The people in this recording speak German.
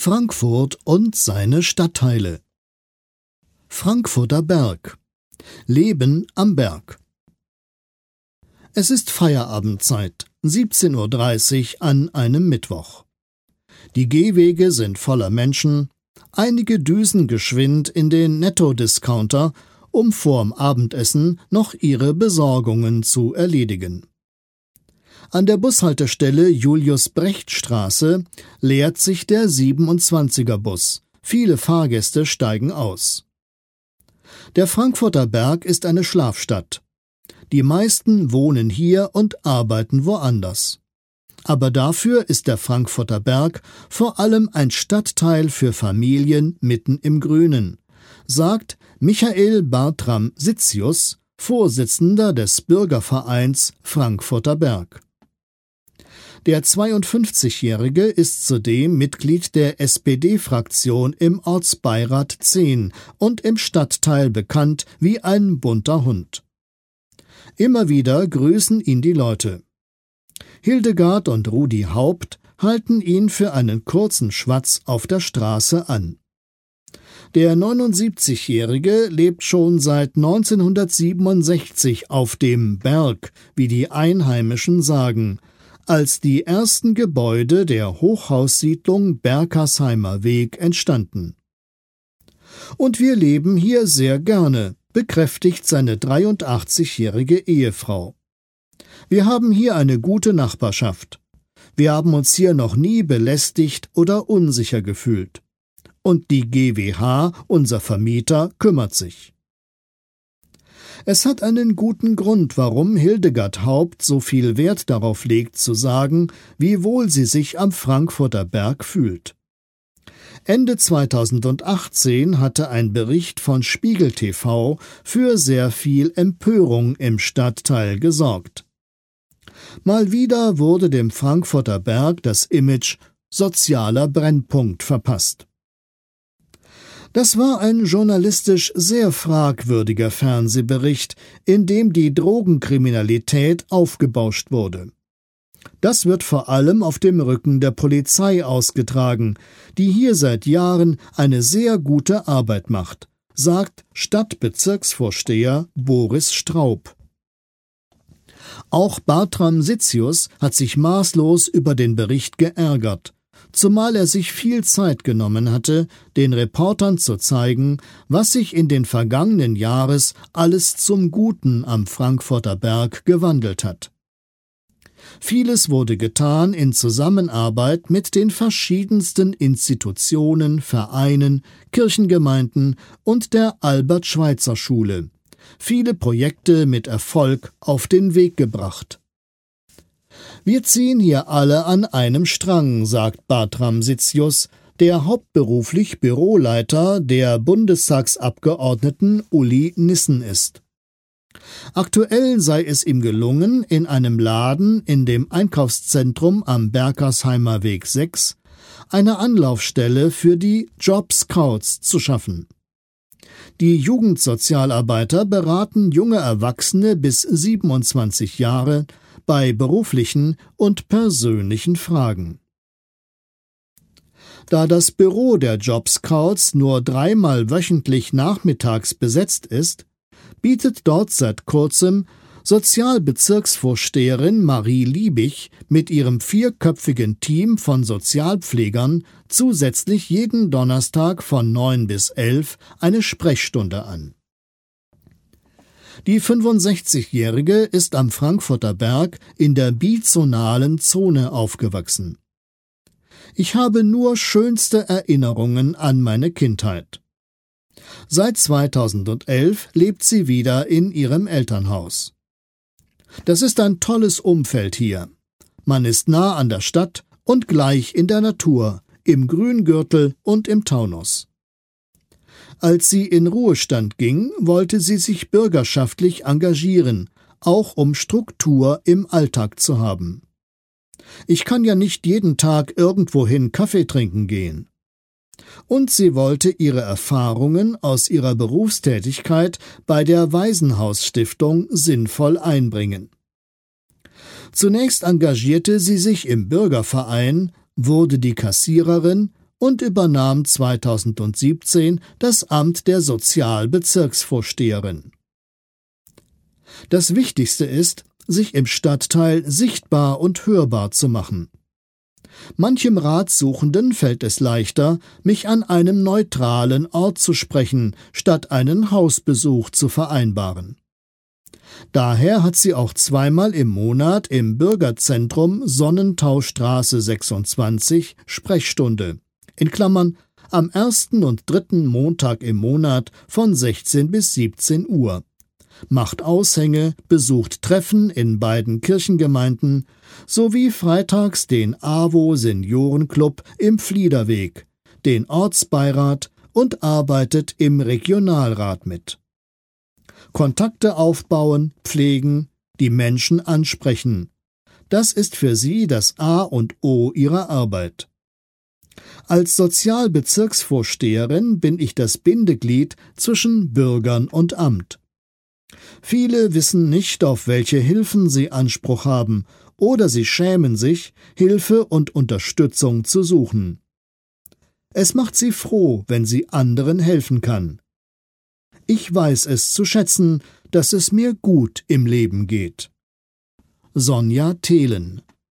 Frankfurt und seine Stadtteile. Frankfurter Berg. Leben am Berg. Es ist Feierabendzeit, 17:30 Uhr an einem Mittwoch. Die Gehwege sind voller Menschen, einige düsen geschwind in den Netto-Discounter, um vorm Abendessen noch ihre Besorgungen zu erledigen. An der Bushaltestelle Julius-Brecht-Straße leert sich der 27er-Bus. Viele Fahrgäste steigen aus. Der Frankfurter Berg ist eine Schlafstadt. Die meisten wohnen hier und arbeiten woanders. Aber dafür ist der Frankfurter Berg vor allem ein Stadtteil für Familien mitten im Grünen, sagt Michael Bartram Sitzius, Vorsitzender des Bürgervereins Frankfurter Berg. Der 52-Jährige ist zudem Mitglied der SPD-Fraktion im Ortsbeirat 10 und im Stadtteil bekannt wie ein bunter Hund. Immer wieder grüßen ihn die Leute. Hildegard und Rudi Haupt halten ihn für einen kurzen Schwatz auf der Straße an. Der 79-Jährige lebt schon seit 1967 auf dem Berg, wie die Einheimischen sagen, als die ersten Gebäude der Hochhaussiedlung Berkersheimer Weg entstanden. Und wir leben hier sehr gerne, bekräftigt seine 83-jährige Ehefrau. Wir haben hier eine gute Nachbarschaft. Wir haben uns hier noch nie belästigt oder unsicher gefühlt. Und die GWH, unser Vermieter, kümmert sich. Es hat einen guten Grund, warum Hildegard Haupt so viel Wert darauf legt, zu sagen, wie wohl sie sich am Frankfurter Berg fühlt. Ende 2018 hatte ein Bericht von Spiegel TV für sehr viel Empörung im Stadtteil gesorgt. Mal wieder wurde dem Frankfurter Berg das Image sozialer Brennpunkt verpasst. Das war ein journalistisch sehr fragwürdiger Fernsehbericht, in dem die Drogenkriminalität aufgebauscht wurde. Das wird vor allem auf dem Rücken der Polizei ausgetragen, die hier seit Jahren eine sehr gute Arbeit macht, sagt Stadtbezirksvorsteher Boris Straub. Auch Bartram Sitzius hat sich maßlos über den Bericht geärgert, zumal er sich viel Zeit genommen hatte, den Reportern zu zeigen, was sich in den vergangenen Jahren alles zum Guten am Frankfurter Berg gewandelt hat. Vieles wurde getan in Zusammenarbeit mit den verschiedensten Institutionen, Vereinen, Kirchengemeinden und der Albert-Schweitzer-Schule. Viele Projekte mit Erfolg auf den Weg gebracht. Wir ziehen hier alle an einem Strang, sagt Bartram Sitzius, der hauptberuflich Büroleiter der Bundestagsabgeordneten Uli Nissen ist. Aktuell sei es ihm gelungen, in einem Laden in dem Einkaufszentrum am Berkersheimer Weg 6 eine Anlaufstelle für die Jobscouts zu schaffen. Die Jugendsozialarbeiter beraten junge Erwachsene bis 27 Jahre bei beruflichen und persönlichen Fragen. Da das Büro der Jobscouts nur 3-mal wöchentlich nachmittags besetzt ist, bietet dort seit kurzem Sozialbezirksvorsteherin Marie Liebig mit ihrem 4-köpfigen Team von Sozialpflegern zusätzlich jeden Donnerstag von 9 bis 11 eine Sprechstunde an. Die 65-Jährige ist am Frankfurter Berg in der bizonalen Zone aufgewachsen. Ich habe nur schönste Erinnerungen an meine Kindheit. Seit 2011 lebt sie wieder in ihrem Elternhaus. Das ist ein tolles Umfeld hier. Man ist nah an der Stadt und gleich in der Natur, im Grüngürtel und im Taunus. Als sie in Ruhestand ging, wollte sie sich bürgerschaftlich engagieren, auch um Struktur im Alltag zu haben. Ich kann ja nicht jeden Tag irgendwohin Kaffee trinken gehen. Und sie wollte ihre Erfahrungen aus ihrer Berufstätigkeit bei der Waisenhausstiftung sinnvoll einbringen. Zunächst engagierte sie sich im Bürgerverein, wurde die Kassiererin und übernahm 2017 das Amt der Sozialbezirksvorsteherin. Das Wichtigste ist, sich im Stadtteil sichtbar und hörbar zu machen. Manchem Ratsuchenden fällt es leichter, mich an einem neutralen Ort zu sprechen, statt einen Hausbesuch zu vereinbaren. Daher hat sie auch zweimal im Monat im Bürgerzentrum Sonnentaustraße 26 Sprechstunde, in Klammern am 1. und 3. Montag im Monat von 16 bis 17 Uhr. Macht Aushänge, besucht Treffen in beiden Kirchengemeinden sowie freitags den AWO Seniorenclub im Fliederweg, den Ortsbeirat und arbeitet im Regionalrat mit. Kontakte aufbauen, pflegen, die Menschen ansprechen. Das ist für sie das A und O ihrer Arbeit. Als Sozialbezirksvorsteherin bin ich das Bindeglied zwischen Bürgern und Amt. Viele wissen nicht, auf welche Hilfen sie Anspruch haben, oder sie schämen sich, Hilfe und Unterstützung zu suchen. Es macht sie froh, wenn sie anderen helfen kann. Ich weiß es zu schätzen, dass es mir gut im Leben geht. Sonja Thelen